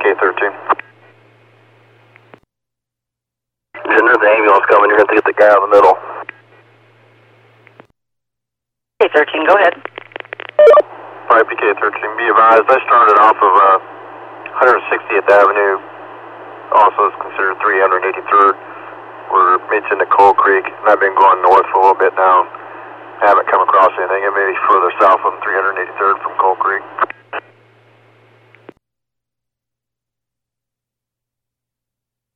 PK-13. There's the ambulance coming. You're going to get the guy in the middle. PK-13, go ahead. Alright, PK-13, be advised, I started off of 160th Avenue, also is considered 383rd. We're mentioned the Coal Creek, and I've been going north for a little bit now. I haven't come across anything. It may be further south on 383rd from Coal